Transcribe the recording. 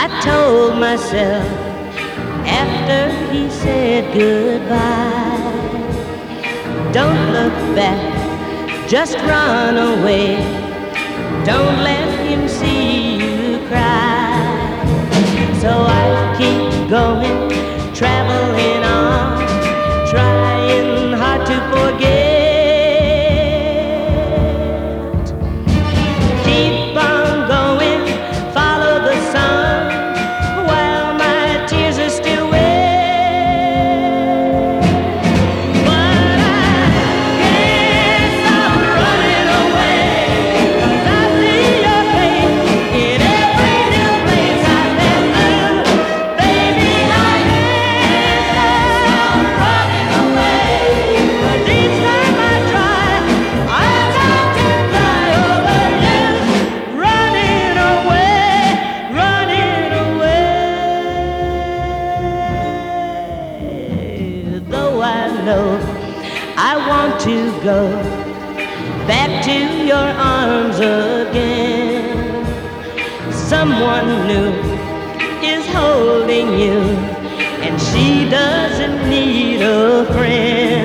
told myself after he said goodbye, don't look back, just run away. Don't let him see you cry. So I keep going, traveling on, trying hard to forget. Keep on going, follow the sun, while my tears are still wet. But I guess I'm running away, 'cause I see your face in every new place I've been through. Baby, I guess I'm running away, 'cause each time I try, I got to fly over you. Running away, running away. Though I know I want to go back to your arms again. Someone new is holding you, and she doesn't need a friend.